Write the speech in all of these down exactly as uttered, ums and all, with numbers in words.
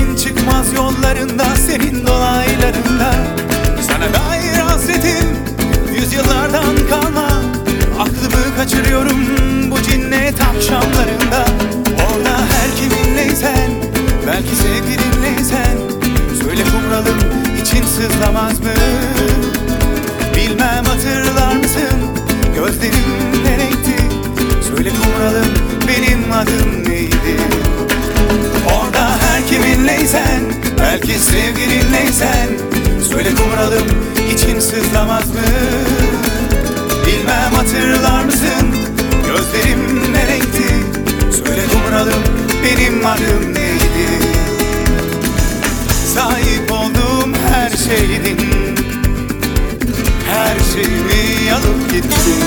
Sevginin çıkmaz yollarında, senin dolaylarında. Sana dair hasretim yüzyıllardan kalma. Aklımı kaçırıyorum bu cinnet akşamlarında. Orada her kiminleysen, belki sevgilinleysen, söyle kumralım, için sızlamaz mı? Bilmem hatırlar mısın, gözlerim ne renkti? Söyle kumralım, benim adım neydi? Orada her kiminleysen, belki sevgilinleysen, söyle kumralım, için sızlamaz mı? Bilmem hatırlar mısın, gözlerim ne renkti? Söyle kumralım, benim adım neydi? Sahip olduğum her şeydin, her şeyimi alıp gittin.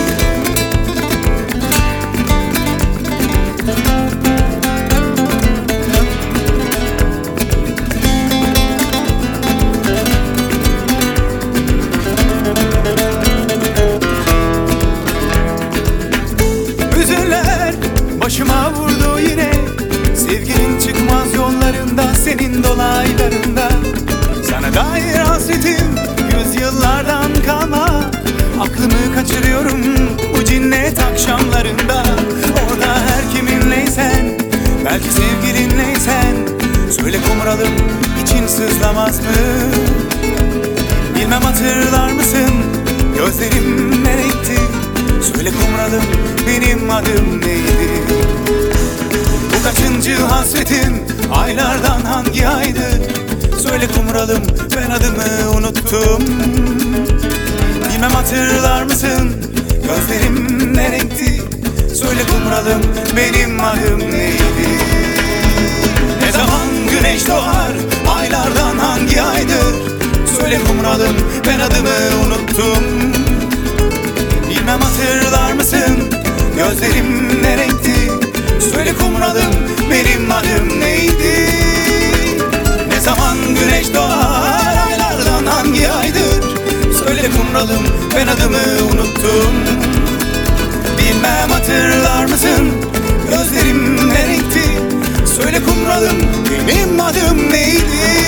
Hüzünler başıma vurdu yine, sevginin çıkmaz yollarında, senin dolaylarında. Sana dair hasretim yüzyıllardan kalma. Aklımı kaçırıyorum bu cinnet akşamlarında. Orada her kiminleysen, belki sevgilinleysen, söyle kumralım, için sızlamaz mı? Bilmem hatırlar mısın, gözlerim ne renkti? Söyle kumralım, benim adım neydi? Bu kaçıncı hasretim, aylardan hangi aydı? Söyle kumralım, ben adımı unuttum. Bilmem hatırlar mısın, gözlerim ne renkti? Söyle kumralım, benim adım neydi? Ne zaman güneş doğar, aylardan hangi aydır? Söyle kumralım, ben adımı unuttum. Bilmem hatırlar mısın, gözlerim ne renkti? Söyle kumralım, benim adım neydi? Ne zaman güneş doğar, aylardan hangi aydır? Söyle kumralım, ben adımı unuttum. Bilmem hatırlar mısın, gözlerim ne renkti? Söyle kumralım, benim adım neydi?